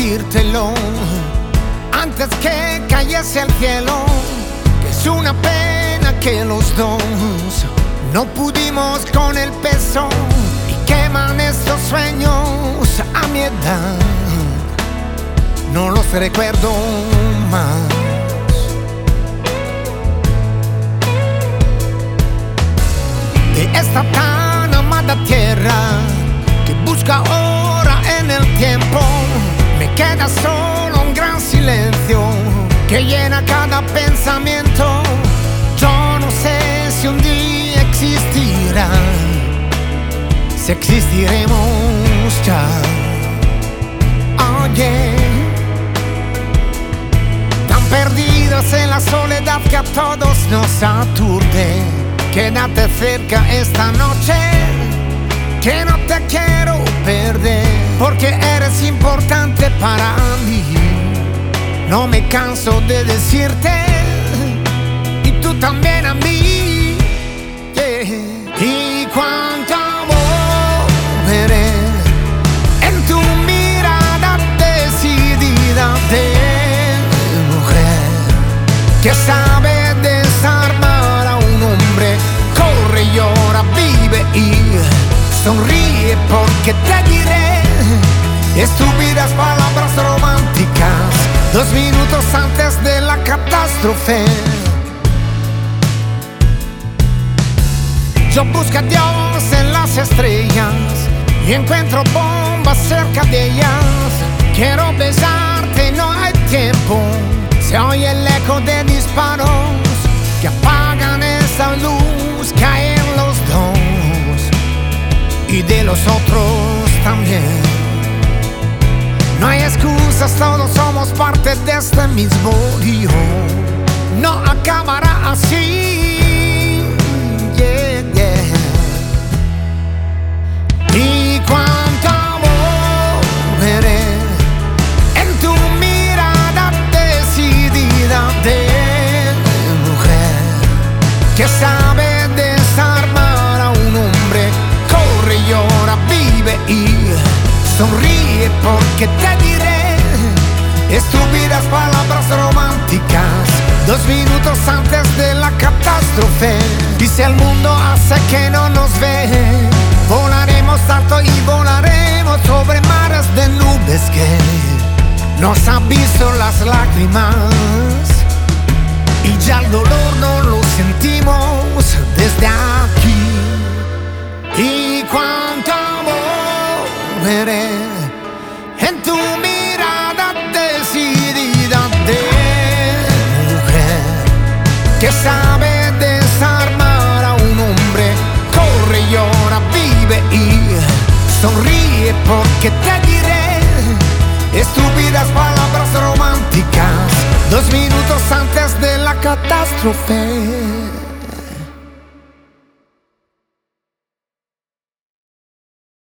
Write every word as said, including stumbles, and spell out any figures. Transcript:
decírtelo antes que cayese el cielo, que es una pena que los dos no pudimos con el peso y queman estos sueños a mi edad. No los recuerdo más. De esta tan amada tierra que busca ahora en el tiempo, me queda solo un gran silencio que llena cada pensamiento. Yo no sé si un día existirá, si existiremos ya. Oye, tan perdidos en la soledad que a todos nos aturde. Quédate cerca esta noche, que no te quiero perder, porque eres importante para mí. No me canso de decirte, y tú también a mí, yeah. Y cuánto amor veré en tu mirada decidida de mujer, que sabe desarmar a un hombre. Corre, llora, vive y sonríe, porque te diré estúpidas palabras románticas dos minutos antes de la catástrofe. Yo busco a Dios en las estrellas y encuentro bombas cerca de ellas. Quiero besarte y no hay tiempo. Se oye el eco de disparos que apagan esa luz que hay en los dos y de los otros también. No hay excusas, todos somos parte de este mismo lío. No acabará así, yeah, yeah. Y cuánto amor veré en tu mirada decidida de mujer, que sabe desarmar a un hombre. Corre, llora, vive y sonríe, porque te diré estúpidas palabras románticas dos minutos antes de la catástrofe. Y si el mundo hace que no nos ve, volaremos alto y volaremos sobre mares de nubes que nos han visto las lágrimas, y ya el dolor no lo sentimos desde aquí. Y cuánto amor veré en tu mirada decidida de mujer, que sabe desarmar a un hombre. Corre, llora, vive y sonríe, porque te diré estúpidas palabras románticas dos minutos antes de la catástrofe.